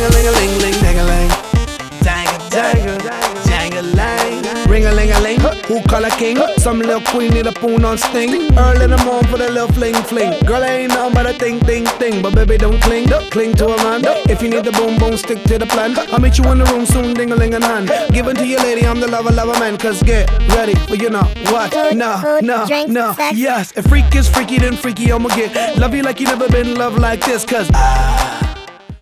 Ring-a-ling-a-ling-ling, dang-a-lang. Dang-a-lang. Ring-a-ling-a-ling. Who call a king? Some little queen need a poon on sting. Early in the morning for the little fling. Girl, I ain't nothing but a ting. But baby, don't cling to a man. If you need the boom, stick to the plan. I'll meet you in the room soon, ding-a-ling in hand. Give it to your lady, I'm the lover man. Cause get ready for you know what? No. Yes, if freak is freaky, then freaky I'ma get. Love you like you never been loved like this. Cause